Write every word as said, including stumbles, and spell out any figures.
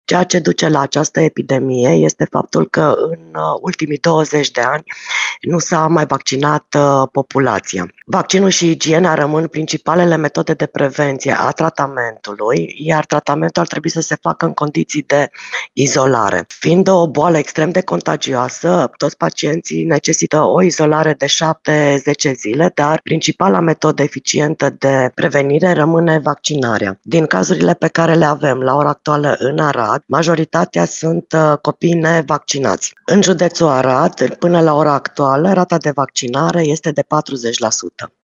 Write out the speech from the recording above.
Ceea ce duce la această epidemie este faptul că în ultimii douăzeci de ani nu s-a mai vaccinat uh, populația. Vaccinul și igiena rămân principalele metode de prevenție a tratamentului, iar tratamentul ar trebui să se facă în condiții de izolare. Fiind o boală extrem de contagioasă, toți pacienții necesită o izolare de șapte zece zile, dar principala metodă eficientă de prevenire rămâne vaccinarea. Din cazurile pe care le avem la ora actuală în Arad, majoritatea sunt uh, copii nevaccinați. În județul Arad, până la ora actuală, rata de vaccinare este de patruzeci la sută.